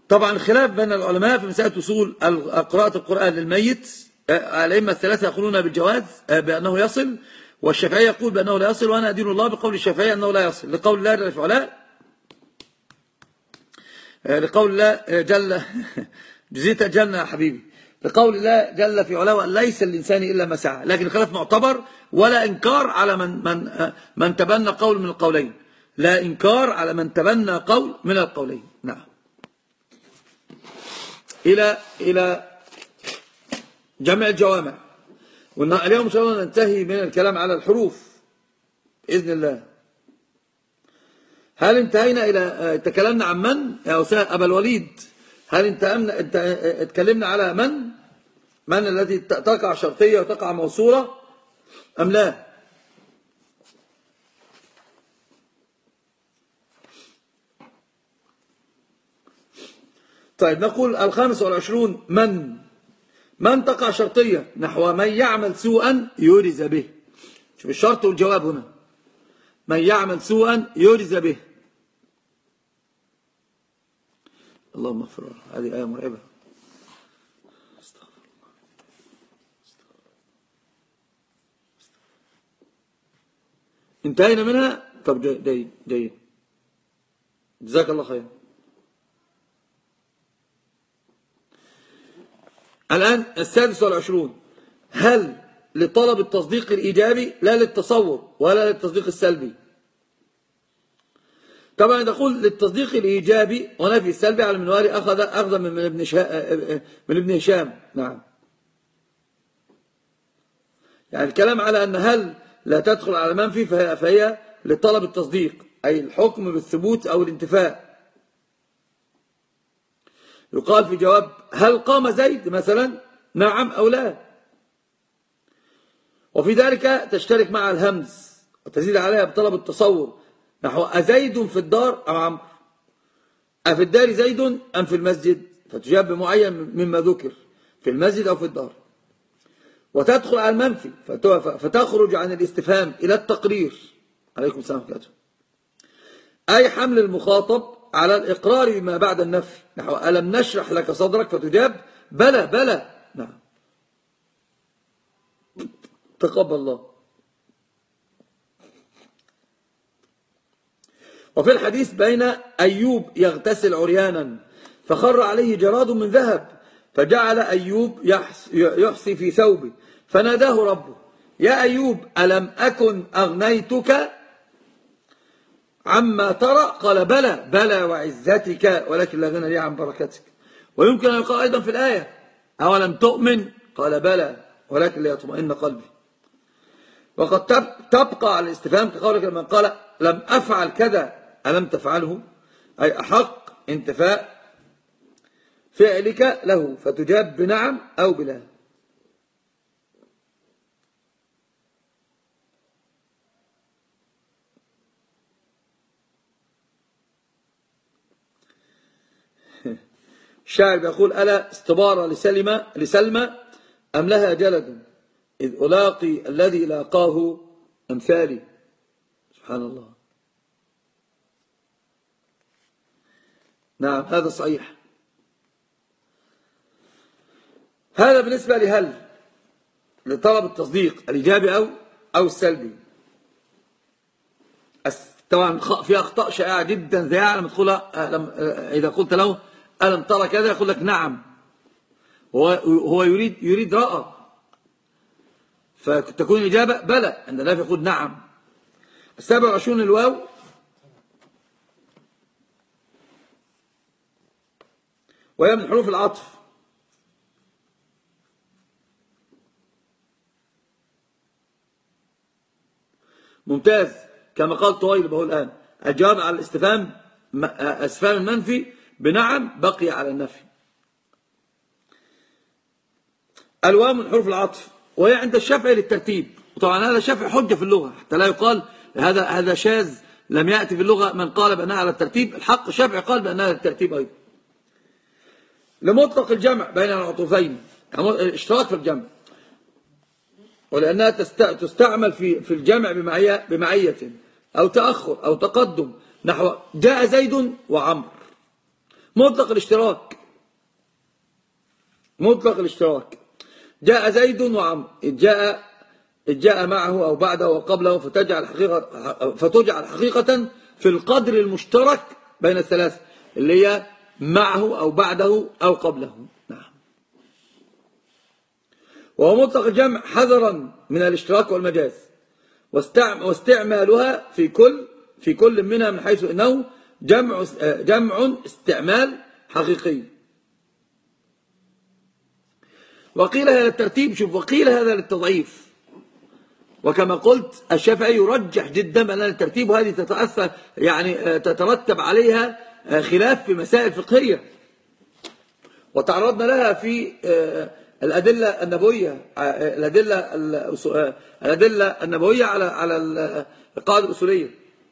طبعا الخلاف بين العلماء في مسألة وصول قراءة القرآن للميت. الأئمة الثلاثة يقولون بالجواز بأنه يصل، والشافعي يقول بأنه لا يصل، وأنا أدين الله بقول الشافعي أنه لا يصل، لقول الله جل وعلا، لقول الله جل جزيت الجنة يا حبيبي، لقول الله جل في علاه ليس الإنسان إلا ما سعى. لكن الخلاف معتبر، ولا إنكار على من تبنى قول من القولين، لا إنكار على من تبنى قول من القولين. نعم. إلى جمع الجوامع. اليوم إن شاء الله ننتهي من الكلام على الحروف بإذن الله. هل انتهينا إلى تكلمنا عن من يا أستاذ أبا الوليد؟ هل انت اتكلمنا على من التي تقع شرطية وتقع موصولة أم لا؟ طيب نقول 25 من تقع شرطية نحو من يعمل سوءا يجز به. شوف الشرط والجواب هنا، من يعمل سوءا يجز به. اللهم اغفر له، هذه آية مرعبة. انتهينا منها. طب جيد جزاك الله خير. الآن 26. هل لطلب التصديق الإيجابي لا للتصور ولا للتصديق السلبي؟ طبعا نقول للتصديق الإيجابي ونفي السلبي على المنواري أخذ من ابن هشام. نعم. يعني الكلام على أن هل لا تدخل على منفي فهي لطلب التصديق، أي الحكم بالثبوت أو الانتفاء. يقال في جواب هل قام زيد مثلا نعم أو لا، وفي ذلك تشترك مع الهمز وتزيد عليها بطلب التصور، نحو أزيد في الدار أم عمرو، أفي الدار زيد أم في المسجد، فتجاب بمعين مما ذكر في المسجد أو في الدار. وتدخل على المنفي فتخرج عن الاستفهام إلى التقرير. عليكم السلام عليكم. أي حمل المخاطب على الإقرار بما بعد النفي، نحو ألم نشرح لك صدرك، فتجاب بلى بلى. نعم. تقبل الله. وفي الحديث بين أيوب يغتسل عريانا فخر عليه جراد من ذهب، فجعل أيوب يحصي في ثوبه، فناداه ربه يا أيوب ألم أكن أغنيتك عما ترى؟ قال بلى بلى وعزتك ولكن لا غنى لي عن بركتك. ويمكن أن يقال أيضا في الآية أولم تؤمن؟ قال بلى ولكن لا يطمئن قلبي. وقد تبقى على الاستفهام كقولك لمن قال لم أفعل كذا ألم تفعله، أي أحق انتفاء فعلك له، فتجاب بنعم أو بلا. الشاعر بيقول ألا استبار لسلمى أم لها جلد إذ ألاقي الذي لاقاه أمثالي. سبحان الله. نعم هذا صحيح. هذا بالنسبة لهل لطلب التصديق الإيجابي أو السلبي. طبعا في أخطاء شائعة جدا ذاع لما تقول إذا قلت له ألم ترى كذا يقول لك نعم، هو يريد رأى، فتكون الإجابة بلى عند النافي يقول نعم. 27 الواو وهي من حروف العطف. ممتاز. كما قال طويل بقول الآن الجواب على الاستفهام المنفي بنعم بقي على النفي. الواو من حروف العطف وهي عند الشافعي للترتيب، وطبعا هذا شافعي حجة في اللغة حتى لا يقال هذا شاذ لم يأتي في اللغة من قال بأنها على الترتيب. الحق شافعي قال بأنها على الترتيب أيضا. لمطلق الجمع بين العطوفين، اشتراك في الجمع، ولأنها تستعمل في الجمع بمعية أو تأخر أو تقدم، نحو جاء زيد وعمر، مطلق الاشتراك. مطلق الاشتراك. جاء زيد وعمرو، جاء معه أو بعده وقبله، فتجعل حقيقة في القدر المشترك بين الثلاثة اللي هي معه أو بعده أو قبله. نعم. وهو مطلق الجمع حذرا من الاشتراك والمجاز، واستعمالها في كل منها من حيث إنه جمع استعمال حقيقي. وقيل هذا للترتيب، شوف، وقيل هذا للتضعيف. وكما قلت الشافعي يرجح جدا بأن الترتيب هذه تتأثر يعني تترتب عليها خلاف في مسائل فقهية، وتعرضنا لها في الأدلة النبوية، الأدلة النبوية على القاعدة الأصولية.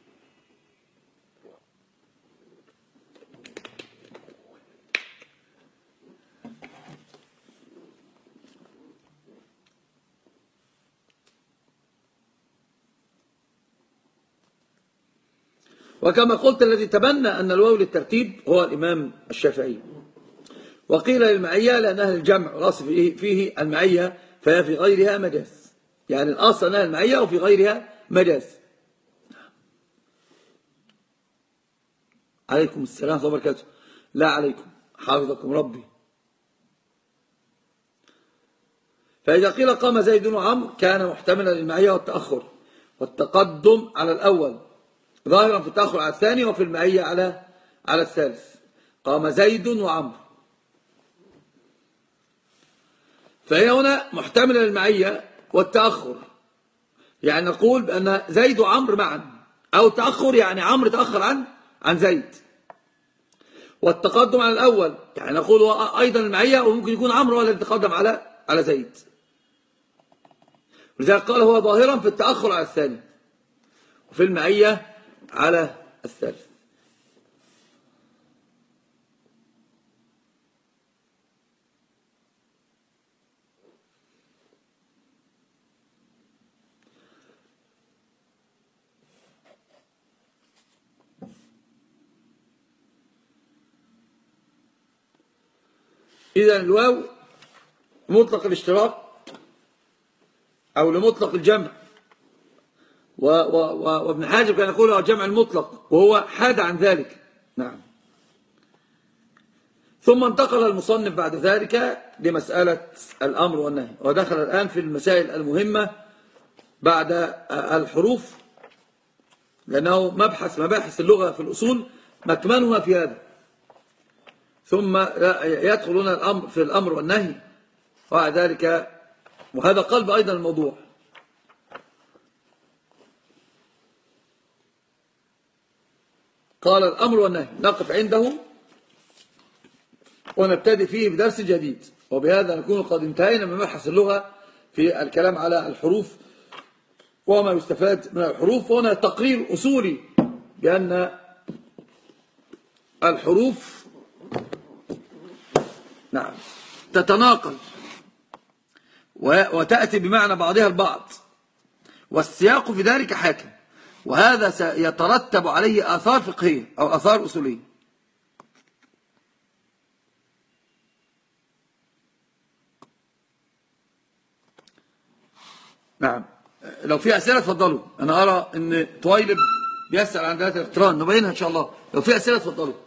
وكما قلت الذي تبنى أن الواو للترتيب هو الإمام الشافعي. وقيل للمعية لأنها الجمع، الأصل فيه المعية، فهي في غيرها مجاز، يعني الأصل أنها المعية وفي غيرها مجاز. عليكم السلام ورحمة الله وبركاته. لا عليكم، حافظكم ربي. فإذا قيل قام زيد وعمرو كان محتملا للمعية والتأخر والتقدم على الأول، ظاهرا في التأخر على الثاني وفي المعية على الثالث. قام زيد وعمرو، فهي هنا محتملة للمعية والتأخر، يعني نقول بأن زيد وعمرو معا، أو تأخر يعني عمرو تأخر عن زيد. والتقدم على الأول يعني نقول هو أيضا المعية، وممكن يكون عمرو هو الذي تقدم على زيد، ولذلك قال هو ظاهرا في التأخر على الثاني وفي المعية على الثالث. إذن الواو مطلق الاشتراك أو لمطلق الجمع، وابن حاجب كان يقول هو جمع المطلق وهو حاد عن ذلك. نعم. ثم انتقل المصنف بعد ذلك لمسألة الأمر والنهي، ودخل الآن في المسائل المهمة بعد الحروف، لأنه مباحث اللغة في الأصول مكمنها في هذا. ثم يدخل هنا الأمر في الأمر والنهي وبعد ذلك، وهذا قلب أيضا الموضوع. قال الأمر والنهي نقف عنده ونبتدي فيه بدرس جديد، وبهذا نكون قد انتهينا من مبحث اللغة في الكلام على الحروف وما يستفاد من الحروف. وهنا تقرير أصولي بأن الحروف نعم تتناقل وتأتي بمعنى بعضها البعض، والسياق في ذلك حاكم، وهذا سيترتب عليه آثار فقهية أو آثار أصولية. نعم. لو في أسئلة تفضلوا. أنا أرى أن طويلب بيسأل عن ذات الاقتران، نبينها إن شاء الله. لو في أسئلة تفضلوا.